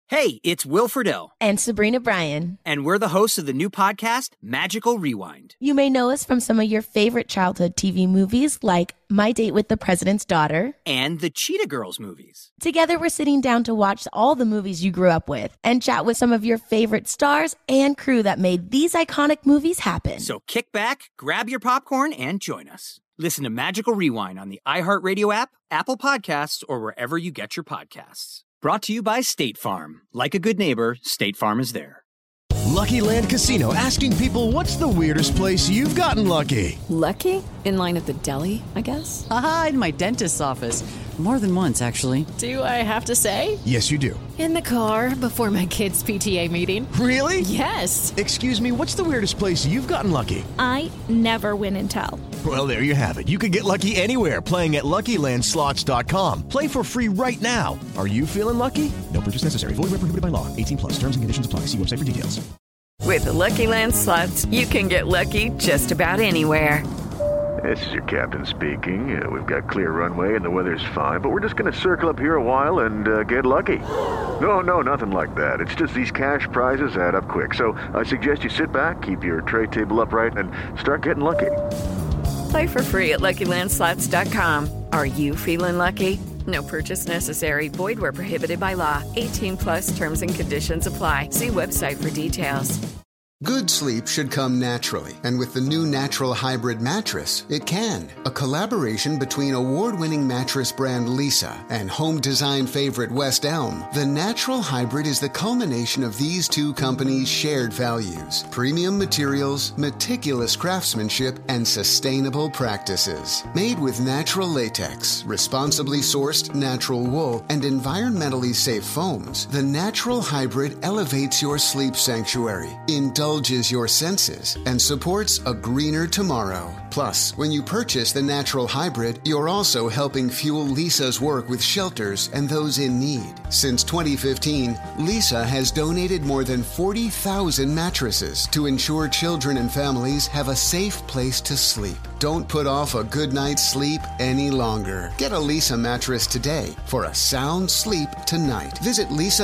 Hey, it's Will Friedle. And Sabrina Bryan. And we're the hosts of the new podcast, Magical Rewind. You may know us from some of your favorite childhood TV movies like My Date with the President's Daughter and the Cheetah Girls movies. Together, we're sitting down to watch all the movies you grew up with and chat with some of your favorite stars and crew that made these iconic movies happen. So kick back, grab your popcorn, and join us. Listen to Magical Rewind on the iHeartRadio app, Apple Podcasts, or wherever you get your podcasts. Brought to you by State Farm. Like a good neighbor, State Farm is there. Lucky Land Casino, asking people, what's the weirdest place you've gotten lucky? Lucky? In line at the deli, I guess? Aha, in my dentist's office. More than once, actually. Do I have to say? Yes, you do. In the car before my kids' PTA meeting. Really? Yes. Excuse me, what's the weirdest place you've gotten lucky? I never win and tell. Well, there you have it. You can get lucky anywhere, playing at LuckyLandSlots.com. Play for free right now. Are you feeling lucky? No purchase necessary. Void where prohibited by law. 18+. Terms and conditions apply. See website for details. With the Lucky Land Slots, you can get lucky just about anywhere. This is your captain speaking. We've got clear runway and the weather's fine, but we're just going to circle up here a while and get lucky. No, nothing like that. It's just these cash prizes add up quick. So I suggest you sit back, keep your tray table upright, and start getting lucky. Play for free at LuckyLandSlots.com. Are you feeling lucky? No purchase necessary. Void where prohibited by law. 18+ terms and conditions apply. See website for details. Good sleep should come naturally, and with the new Natural Hybrid mattress, it can. A collaboration between award-winning mattress brand Leesa and home design favorite West Elm, the Natural Hybrid is the culmination of these two companies' shared values: premium materials, meticulous craftsmanship, and sustainable practices. Made with natural latex, responsibly sourced natural wool, and environmentally safe foams, the Natural Hybrid elevates your sleep sanctuary, indulges your senses, and supports a greener tomorrow. Plus, when you purchase the Natural Hybrid, you're also helping fuel Leesa's work with shelters and those in need. Since 2015, Leesa has donated more than 40,000 mattresses to ensure children and families have a safe place to sleep. Don't put off a good night's sleep any longer. Get a Leesa mattress today for a sound sleep tonight. Visit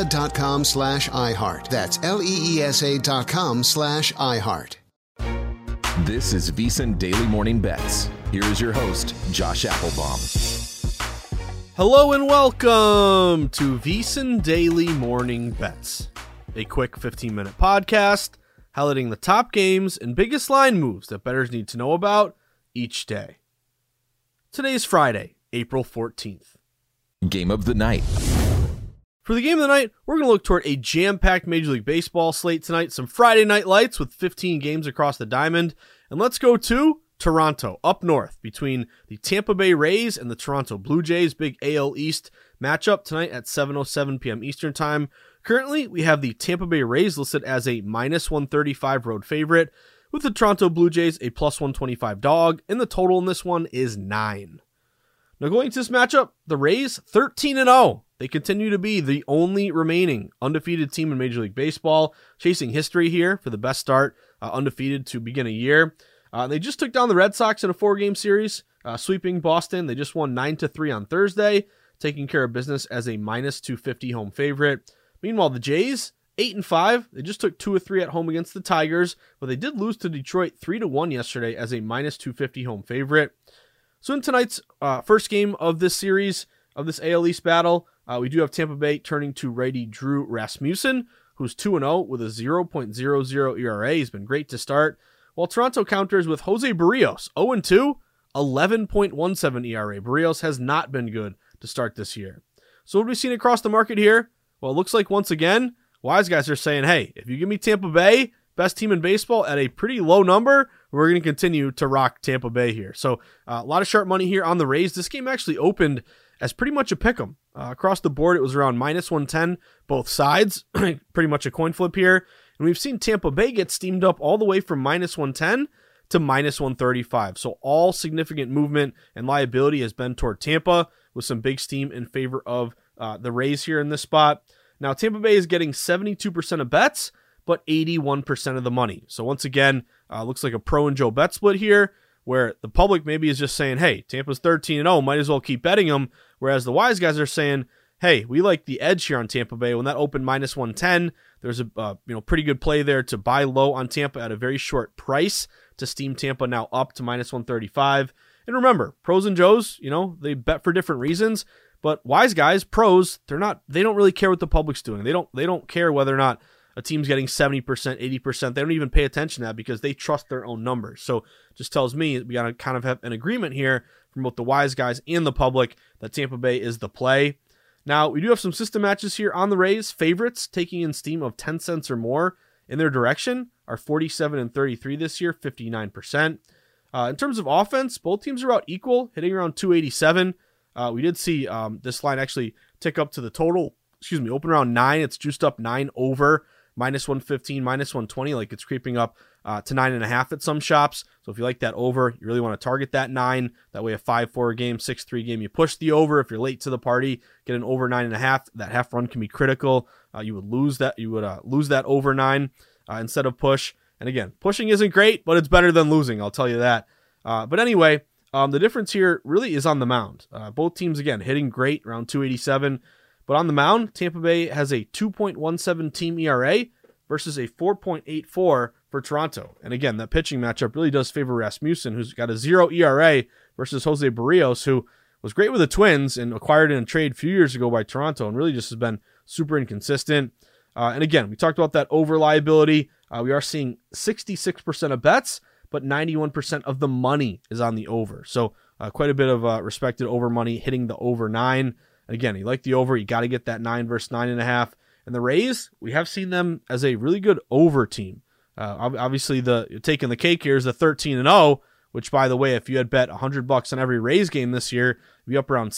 leesa.com/iHeart. That's LEESA.com/iHeart. This is VSiN Daily Morning Bets. Here is your host, Josh Applebaum. Hello and welcome to VSiN Daily Morning Bets, a quick 15-minute podcast highlighting the top games and biggest line moves that bettors need to know about each day. Today is Friday, April 14th. Game of the night. For the game of the night, we're going to look toward a jam-packed Major League Baseball slate tonight, some Friday night lights with 15 games across the diamond, and let's go to Toronto, up north, between the Tampa Bay Rays and the Toronto Blue Jays. Big AL East matchup tonight at 7:07 p.m. Eastern Time. Currently, we have the Tampa Bay Rays listed as a -135 road favorite, with the Toronto Blue Jays a +125 dog, and the total in this one is 9. Now going to this matchup, the Rays 13-0. They continue to be the only remaining undefeated team in Major League Baseball, chasing history here for the best start undefeated to begin a year. They just took down the Red Sox in a 4-game series, sweeping Boston. They just won 9-3 on Thursday, taking care of business as a -250 home favorite. Meanwhile, the Jays 8-5. They just took 2 of 3 at home against the Tigers, but they did lose to Detroit 3-1 yesterday as a -250 home favorite. So in tonight's first game of this series, of this AL East battle, we do have Tampa Bay turning to righty Drew Rasmussen, who's 2-0 with a 0.00 ERA. He's been great to start, while Toronto counters with Jose Barrios, 0-2, 11.17 ERA. Barrios has not been good to start this year. So what have we seen across the market here? Well, it looks like once again, wise guys are saying, hey, if you give me Tampa Bay, best team in baseball, at a pretty low number, we're going to continue to rock Tampa Bay here. So a lot of sharp money here on the Rays. This game actually opened as pretty much a pick'em. Across the board, it was around -110, both sides. Pretty much a coin flip here. And we've seen Tampa Bay get steamed up all the way from -110 to -135. So all significant movement and liability has been toward Tampa, with some big steam in favor of the Rays here in this spot. Now, Tampa Bay is getting 72% of bets, but 81% of the money. So once again, looks like a pro and Joe bet split here, where the public maybe is just saying, hey, Tampa's 13-0, might as well keep betting them, whereas the wise guys are saying, hey, we like the edge here on Tampa Bay. When that opened minus 110, there's a pretty good play there to buy low on Tampa at a very short price to steam Tampa now up to minus 135. And remember, pros and Joes, they bet for different reasons. But wise guys, pros, they don't really care what the public's doing. They don't care whether or not a team's getting 70%, 80%. They don't even pay attention to that because they trust their own numbers. So it just tells me we got to kind of have an agreement here from both the wise guys and the public that Tampa Bay is the play. Now, we do have some system matches here on the Rays. Favorites taking in steam of 10 cents or more in their direction are 47 and 33 this year, 59%. In terms of offense, both teams are about equal, hitting around 287. We did see this line actually tick up to the total, open around 9. It's juiced up 9 over, minus 115, minus 120, like it's creeping up to 9.5 at some shops. So if you like that over, you really want to target that 9. That way a 5-4 game, 6-3 game, you push the over. If you're late to the party, get an over 9.5. That half run can be critical. You would lose that. You would lose that over 9 instead of push. And again, pushing isn't great, but it's better than losing, I'll tell you that. But anyway, the difference here really is on the mound. Both teams, again, hitting great, around 287. But on the mound, Tampa Bay has a 2.17 team ERA versus a 4.84 for Toronto. And again, that pitching matchup really does favor Rasmussen, who's got a 0 ERA, versus Jose Barrios, who was great with the Twins and acquired in a trade a few years ago by Toronto and really just has been super inconsistent. And again, we talked about that over liability. We are seeing 66% of bets, but 91% of the money is on the over. So quite a bit of respected over money hitting the over 9. And again, you like the over, you got to get that 9 versus 9.5. And the Rays, we have seen them as a really good over team. Obviously, taking the cake here is the 13-0, which, by the way, if you had bet $100 on every Rays game this year, you'd be up around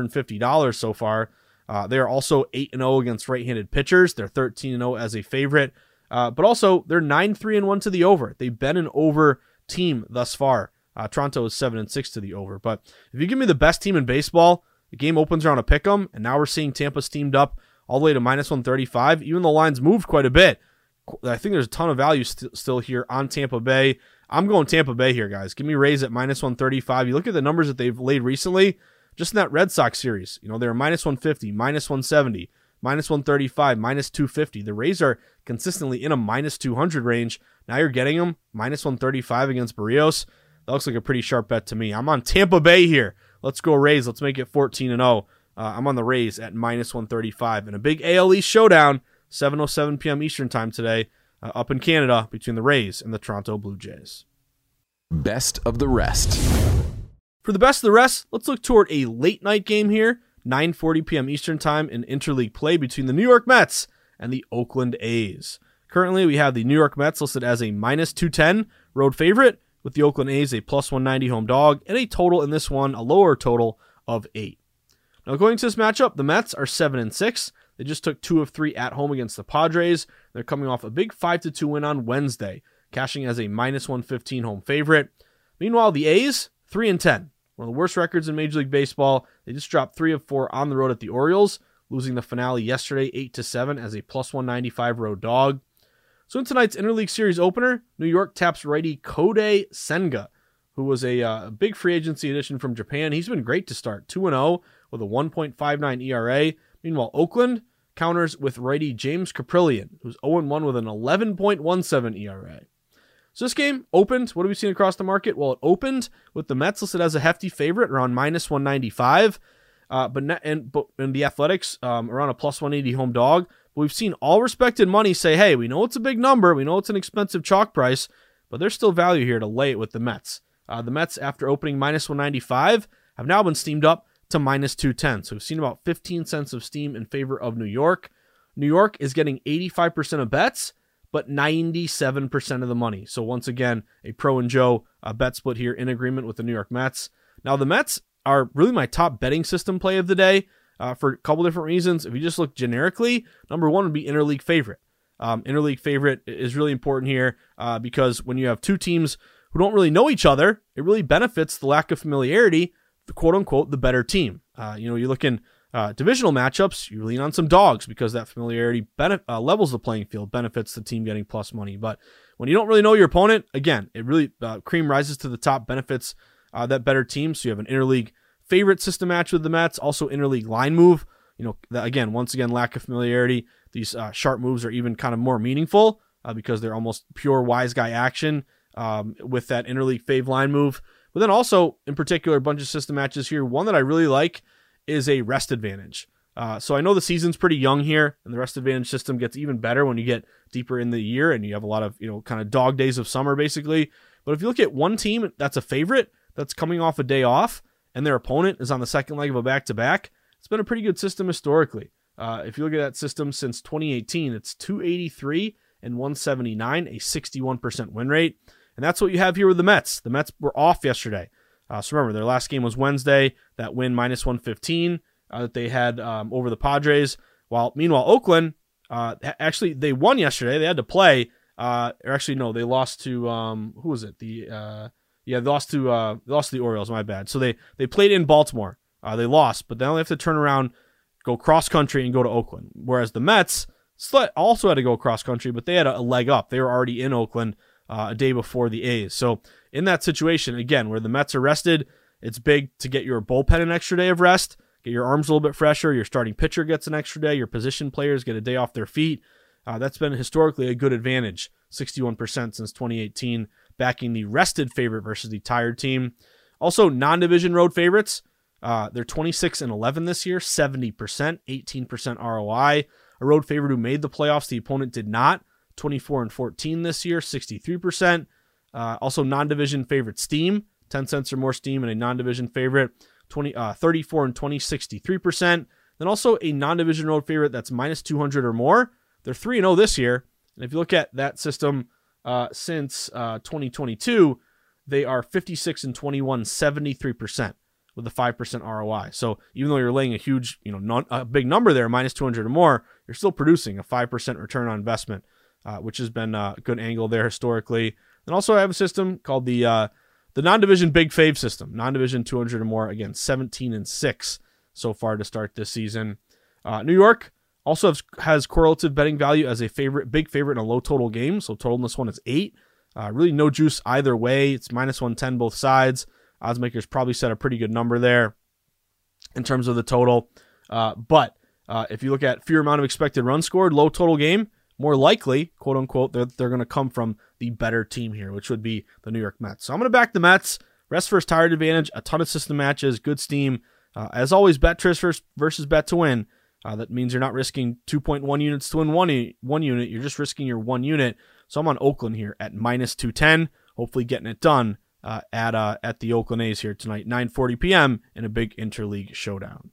$650 so far. They are also 8-0 against right-handed pitchers. They're 13-0 as a favorite. But also, they're 9-3-1 to the over. They've been an over team thus far. Toronto is 7-6 to the over. But if you give me the best team in baseball, the game opens around a pick'em, and now we're seeing Tampa steamed up all the way to minus 135. Even the line's moved quite a bit. I think there's a ton of value still here on Tampa Bay. I'm going Tampa Bay here, guys. Give me Rays at minus 135. You look at the numbers that they've laid recently, just in that Red Sox series. They're minus 150, minus 170, minus 135, minus 250. The Rays are consistently in a minus 200 range. Now you're getting them minus 135 against Barrios. That looks like a pretty sharp bet to me. I'm on Tampa Bay here. Let's go Rays. Let's make it 14-0. I'm on the Rays at minus 135. And a big AL East showdown, 7:07 p.m. Eastern time today, up in Canada between the Rays and the Toronto Blue Jays. Best of the rest. For the best of the rest, let's look toward a late night game here, 9:40 p.m. Eastern time in interleague play between the New York Mets and the Oakland A's. Currently, we have the New York Mets listed as a minus 210 road favorite, with the Oakland A's a plus 190 home dog, and a total in this one, a lower total of 8. Now, going to this matchup, the Mets are 7-6. They just took 2 of 3 at home against the Padres. They're coming off a big 5-2 win on Wednesday, cashing as a minus 115 home favorite. Meanwhile, the A's, 3-10. One of the worst records in Major League Baseball. They just dropped 3 of 4 on the road at the Orioles, losing the finale yesterday 8-7 as a plus 195 road dog. So in tonight's interleague series opener, New York taps righty Kodai Senga, who was a big free agency addition from Japan. He's been great to start, 2-0 with a 1.59 ERA. Meanwhile, Oakland counters with righty James Kaprielian, who's 0-1 with an 11.17 ERA. So this game opened, what have we seen across the market? Well, it opened with the Mets listed as a hefty favorite around minus 195, but the Athletics around a plus 180 home dog. But we've seen all respected money say, hey, we know it's a big number, we know it's an expensive chalk price, but there's still value here to lay it with the Mets. The Mets, after opening minus 195, have now been steamed up to minus 210. So we've seen about 15 cents of steam in favor of New York. New York is getting 85% of bets, but 97% of the money. So once again, a Pro and Joe bet split here in agreement with the New York Mets. Now the Mets are really my top betting system play of the day for a couple different reasons. If you just look generically, number one would be interleague favorite. Interleague favorite is really important here because when you have two teams who don't really know each other, it really benefits the lack of familiarity, the quote-unquote, the better team. You look in divisional matchups, you lean on some dogs because that familiarity levels the playing field, benefits the team getting plus money. But when you don't really know your opponent, again, it really cream rises to the top, benefits that better team. So you have an interleague favorite system match with the Mets, also interleague line move. again, once again, lack of familiarity. These sharp moves are even kind of more meaningful because they're almost pure wise guy action with that interleague fave line move. But then also, in particular, a bunch of system matches here. One that I really like is a rest advantage. So I know the season's pretty young here, and the rest advantage system gets even better when you get deeper in the year and you have a lot of, kind of dog days of summer, basically. But if you look at one team that's a favorite, that's coming off a day off, and their opponent is on the second leg of a back-to-back, it's been a pretty good system historically. If you look at that system since 2018, it's 283 and 179, a 61% win rate. And that's what you have here with the Mets. The Mets were off yesterday. So remember, their last game was Wednesday. That win minus 115 that they had over the Padres. Meanwhile, Oakland, actually, they won yesterday. They had to play. They lost to, who was it? They lost to the Orioles, my bad. So they played in Baltimore. They lost, but they only have to turn around, go cross-country, and go to Oakland. Whereas the Mets also had to go cross-country, but they had a leg up. They were already in Oakland a day before the A's. So in that situation, again, where the Mets are rested, it's big to get your bullpen an extra day of rest, get your arms a little bit fresher, your starting pitcher gets an extra day, your position players get a day off their feet. That's been historically a good advantage, 61% since 2018, backing the rested favorite versus the tired team. Also, non-division road favorites, they're 26-11 this year, 70%, 18% ROI. A road favorite who made the playoffs, the opponent did not, 24-14 this year, 63%. Also, non-division favorite steam, 10 cents or more steam, and a non-division favorite, 34-20, 63%. Then also a non-division road favorite that's minus 200 or more. They're 3-0 this year. And if you look at that system since 2022, they are 56-21, 73% with a 5% ROI. So even though you're laying a huge, a big number there, minus 200 or more, you're still producing a 5% return on investment, which has been a good angle there historically. And also I have a system called the non-division big fave system, non-division 200 or more, again, 17-6 so far to start this season. New York also has correlative betting value as a big favorite in a low total game. So total in this one is 8. Really no juice either way. It's minus 110 both sides. Oddsmakers probably set a pretty good number there in terms of the total. But if you look at fewer amount of expected runs scored, low total game, more likely, quote unquote, they're going to come from the better team here, which would be the New York Mets. So I'm going to back the Mets. Rest first tired advantage, a ton of system matches, good steam. As always, bet Tris versus bet to win. That means you're not risking 2.1 units to win one unit. You're just risking your 1 unit. So I'm on Oakland here at minus 210. Hopefully getting it done at the Oakland A's here tonight, 9:40 p.m. in a big interleague showdown.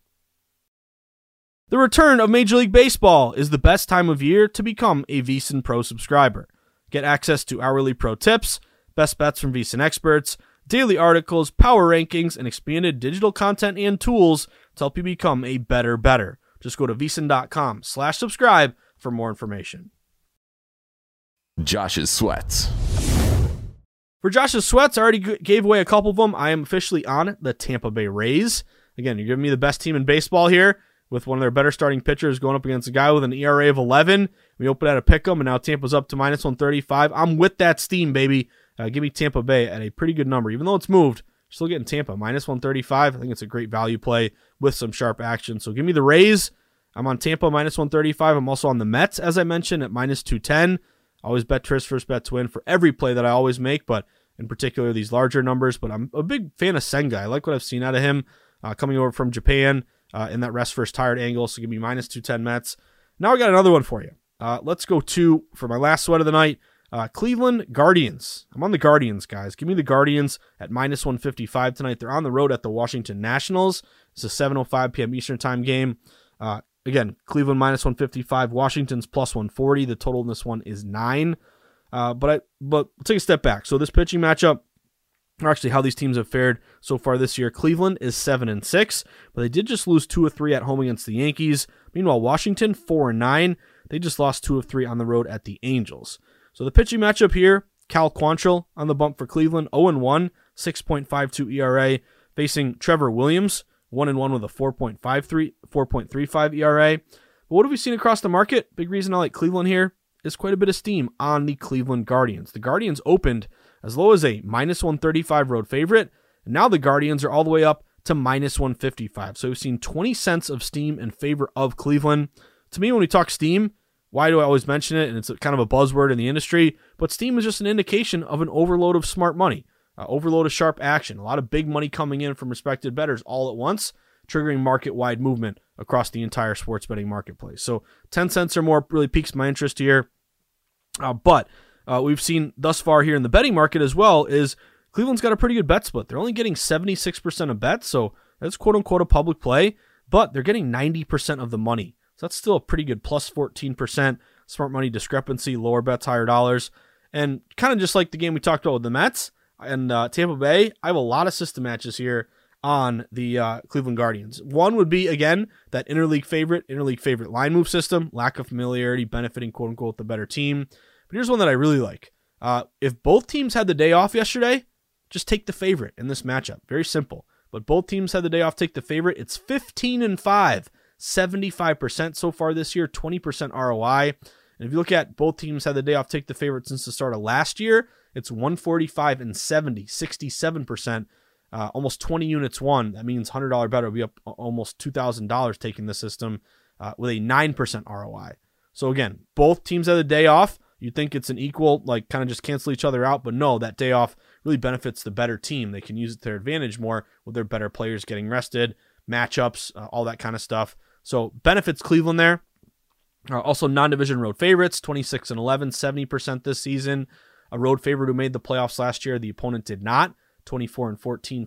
The return of Major League Baseball is the best time of year to become a VSiN Pro subscriber. Get access to hourly pro tips, best bets from VSiN experts, daily articles, power rankings, and expanded digital content and tools to help you become a better. Just go to VSiN.com/subscribe for more information. Josh's Sweats. For Josh's Sweats, I already gave away a couple of them. I am officially on the Tampa Bay Rays. Again, you're giving me the best team in baseball here with one of their better starting pitchers going up against a guy with an ERA of 11. We opened at a pick 'em, and now Tampa's up to minus 135. I'm with that steam, baby. Give me Tampa Bay at a pretty good number. Even though it's moved, you're still getting Tampa minus 135. I think it's a great value play with some sharp action. So give me the Rays. I'm on Tampa minus 135. I'm also on the Mets, as I mentioned, at minus 210. I always bet Tris first bet to win for every play that I always make, but in particular these larger numbers. But I'm a big fan of Senga. I like what I've seen out of him coming over from Japan in that rest first tired angle. So give me minus 210 Mets. Now I got another one for you. Let's go for my last sweat of the night. Cleveland Guardians. I'm on the Guardians, guys. Give me the Guardians at minus 155 tonight. They're on the road at the Washington Nationals. It's a 7:05 p.m. Eastern time game. Again, Cleveland minus 155, Washington's plus 140. The total in this one is 9. But take a step back. So this pitching matchup, or actually how these teams have fared so far this year, Cleveland is 7-6, but they did just lose 2 of 3 at home against the Yankees. Meanwhile, Washington 4-9. They just lost 2 of 3 on the road at the Angels. So the pitching matchup here, Cal Quantrill on the bump for Cleveland, 0-1, 6.52 ERA, facing Trevor Williams, 1-1 with a 4.35 ERA. But what have we seen across the market? Big reason I like Cleveland here is quite a bit of steam on the Cleveland Guardians. The Guardians opened as low as a minus 135 road favorite, and now the Guardians are all the way up to minus 155. So we've seen 20 cents of steam in favor of Cleveland. To me, when we talk steam, why do I always mention it? And it's kind of a buzzword in the industry, but steam is just an indication of an overload of smart money, overload of sharp action, a lot of big money coming in from respected bettors all at once, triggering market-wide movement across the entire sports betting marketplace. So 10 cents or more really piques my interest here. But we've seen thus far here in the betting market as well is Cleveland's got a pretty good bet split. They're only getting 76% of bets, so that's quote-unquote a public play, but they're getting 90% of the money. So that's still a pretty good plus 14% smart money discrepancy, lower bets, higher dollars. And kind of just like the game we talked about with the Mets and Tampa Bay, I have a lot of system matches here on the Cleveland Guardians. One would be, again, that interleague favorite line move system, lack of familiarity benefiting quote-unquote the better team. But here's one that I really like. If both teams had the day off yesterday, just take the favorite in this matchup. Very simple. But both teams had the day off, take the favorite. It's 15-5, 75% so far this year, 20% ROI. And if you look at both teams had the day off, take the favorite since the start of last year, it's 145-70, 67%, almost 20 units won. That means $100 bet will be up almost $2,000 taking the system with a 9% ROI. So again, both teams had the day off. You'd think it's an equal, like kind of just cancel each other out, but no, that day off really benefits the better team. They can use it to their advantage more with their better players getting rested, matchups, all that kind of stuff. So benefits Cleveland there. Also non-division road favorites, 26-11, 70% this season. A road favorite who made the playoffs last year, the opponent did not, 24-14,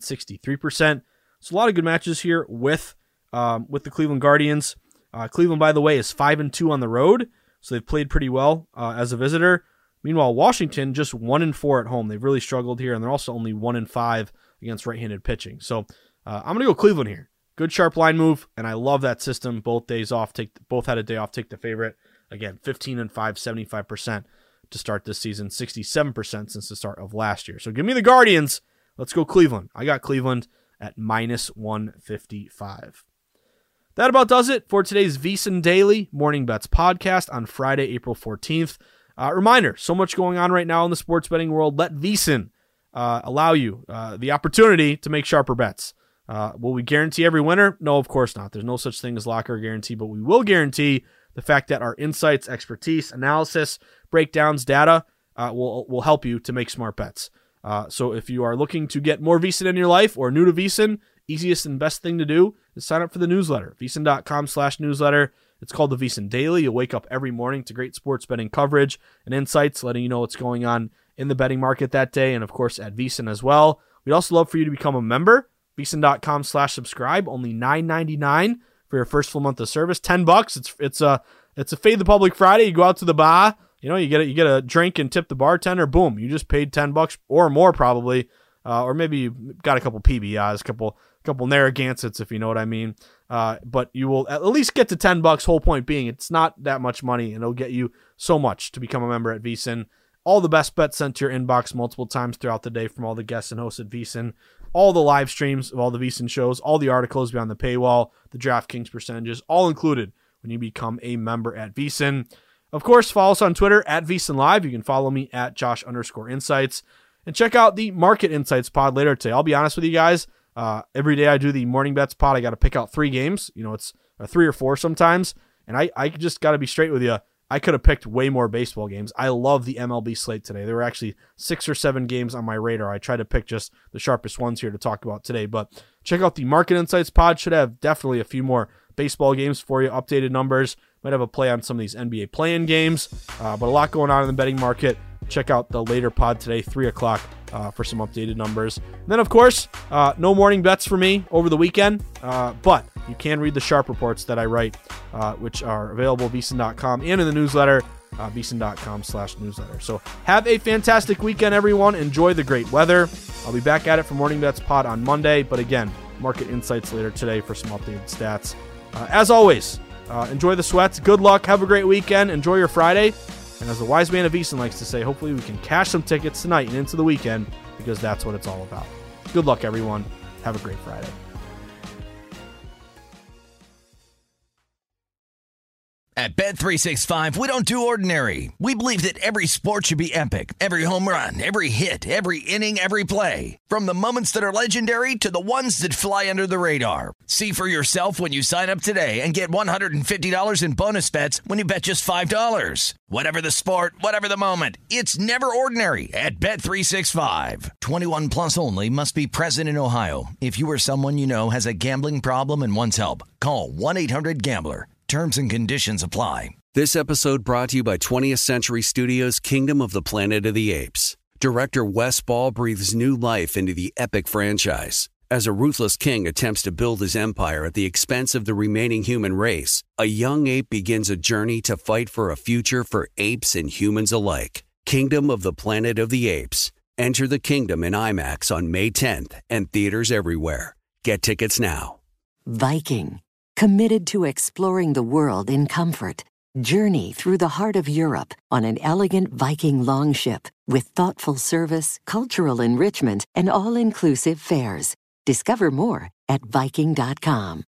63%. So a lot of good matches here with the Cleveland Guardians. Cleveland, by the way, is 5-2 on the road. So they've played pretty well as a visitor. Meanwhile, Washington just 1-4 at home. They've really struggled here, and they're also only 1-5 against right-handed pitching. So I'm going to go Cleveland here. Good sharp line move, and I love that system. Both days off, both had a day off, take the favorite. Again, 15-5, 75% to start this season, 67% since the start of last year. So give me the Guardians. Let's go Cleveland. I got Cleveland at minus 155. That about does it for today's VSiN Daily Morning Bets podcast on Friday, April 14th. Reminder, so much going on right now in the sports betting world. Let VSiN allow you the opportunity to make sharper bets. Will we guarantee every winner? No, of course not. There's no such thing as lock or guarantee, but we will guarantee the fact that our insights, expertise, analysis, breakdowns, data will help you to make smart bets. So if you are looking to get more VSiN in your life or new to VSiN, easiest and best thing to do is sign up for the newsletter, VSiN.com/newsletter. It's called the VSiN Daily. You'll wake up every morning to great sports betting coverage and insights, letting you know what's going on in the betting market that day, and of course at VSiN as well. We'd also love for you to become a member, VSiN.com/subscribe, only $9.99 for your first full month of service, $10. It's a Fade the Public Friday. You go out to the bar, you get a drink and tip the bartender. Boom, you just paid $10 or more probably, or maybe you got a couple PBIs, a couple Narragansetts, if you know what I mean. But you will at least get to $10. Whole point being, it's not that much money, and it'll get you so much to become a member at VSiN. All the best bets sent to your inbox multiple times throughout the day from all the guests and hosts at VSiN. All the live streams of all the VSiN shows, all the articles beyond the paywall, the DraftKings percentages, all included when you become a member at VSiN. Of course, follow us on Twitter at VSiN Live. You can follow me at Josh_insights. And check out the Market Insights pod later today. I'll be honest with you guys. Every day I do the Morning Bets pod, I got to pick out 3 games. It's 3 or 4 sometimes. And I just got to be straight with you. I could have picked way more baseball games. I love the MLB slate today. There were actually 6 or 7 games on my radar. I tried to pick just the sharpest ones here to talk about today. But check out the Market Insights pod. Should have definitely a few more baseball games for you, updated numbers. Might have a play on some of these NBA play-in games. But a lot going on in the betting market. Check out the later pod today, 3 o'clock, for some updated numbers. And then, of course, no morning bets for me over the weekend, but you can read the sharp reports that I write, which are available at VSiN.com and in the newsletter, VSiN.com/newsletter. So have a fantastic weekend, everyone. Enjoy the great weather. I'll be back at it for Morning Bets pod on Monday, but again, Market Insights later today for some updated stats. As always, enjoy the sweats. Good luck. Have a great weekend. Enjoy your Friday. And as the wise man of VSiN likes to say, hopefully we can cash some tickets tonight and into the weekend, because that's what it's all about. Good luck, everyone. Have a great Friday. At Bet365, we don't do ordinary. We believe that every sport should be epic. Every home run, every hit, every inning, every play. From the moments that are legendary to the ones that fly under the radar. See for yourself when you sign up today and get $150 in bonus bets when you bet just $5. Whatever the sport, whatever the moment, it's never ordinary at Bet365. 21 plus only. Must be present in Ohio. If you or someone you know has a gambling problem and wants help, call 1-800-GAMBLER. Terms and conditions apply. This episode brought to you by 20th Century Studios' Kingdom of the Planet of the Apes. Director Wes Ball breathes new life into the epic franchise. As a ruthless king attempts to build his empire at the expense of the remaining human race, a young ape begins a journey to fight for a future for apes and humans alike. Kingdom of the Planet of the Apes. Enter the kingdom in IMAX on May 10th and theaters everywhere. Get tickets now. Viking. Committed to exploring the world in comfort. Journey through the heart of Europe on an elegant Viking longship with thoughtful service, cultural enrichment, and all-inclusive fares. Discover more at Viking.com.